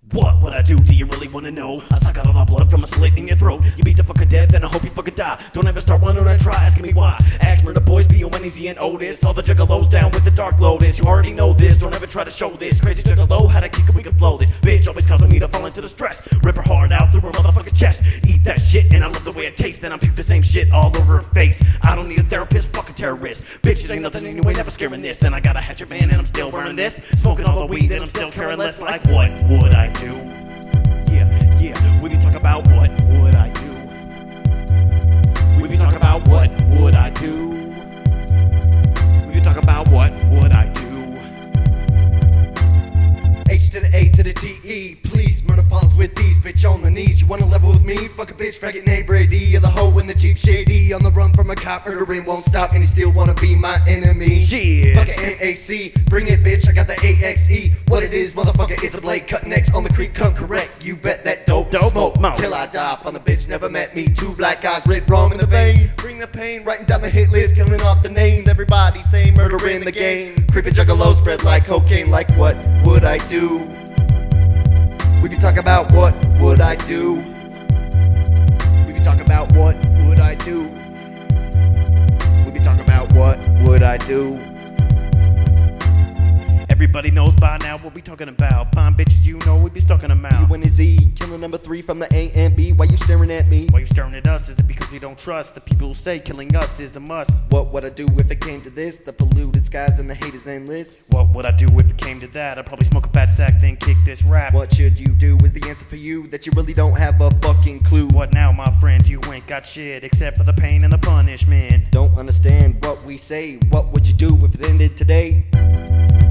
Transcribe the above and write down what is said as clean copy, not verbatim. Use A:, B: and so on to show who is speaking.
A: What would I do? Do you really wanna know? I suck out all the blood from a slit in your throat. You beat the fucking death and I hope you fucking die. Don't ever start running or try asking me why. Ask me the boys, B-O-N-E-Z and Otis. All the juggalos down with the dark lotus. You already know this, don't ever try to show this. Crazy juggalo, how to kick it, we can flow this. Bitch always causing me to fall into the stress. Rip her heart out through her motherfucking chest. Eat that shit and I love the way it tastes. Then I puke the same shit all over her face. I don't need a therapist, fucking terrorist. Bitches ain't nothing anyway, never scaring this. And I got a hatchet man and I'm still wearing this. Smoking all the weed and I'm still caring less. Like what would I do? Yeah, we be talking about what would I do? We be talking about what would I do? We be talking about what would I do?
B: H to the A to the T-E, please murder falls with these, bitch on the knees. You wanna level with me? Fuck a bitch, faggot neighbor D. Of the hoe in the Jeep shady, on the run from a cop, murdering won't stop, and you still wanna be my enemy.
A: Shit.
B: Fuck a NAC, bring it bitch, I got the AXE. What it is, motherfucker, it's a blade cutting X on the creek, come correct. You bet that dope smoke
A: mo.
B: till I die. On the bitch, never met me. Two black eyes, red rum in the vein. Bring the pain, writing down the hit list, killing off the names. Everybody say murder in the game. Creepy juggalo spread like cocaine. Like what would I do? We be talking about what would I do? We be talking about what would I do? We be talking about what would I do?
A: Everybody knows by now what we talking about. Fine bitches, you know we be stalking them out.
B: You and his Z, killing number 3 from the A and B. Why you staring at me?
A: Why you staring at us? Is it because we don't trust the people who say killing us is a must?
B: What would I do if it came to this? The polluted skies and the hate is endless.
A: What would I do if it came to that? I'd probably smoke a fat sack, then kick this rap.
B: What should you do is the answer for you, that you really don't have a fucking clue.
A: What now, my friends? You ain't got shit except for the pain and the punishment.
B: Don't understand what we say. What would you do if it ended today?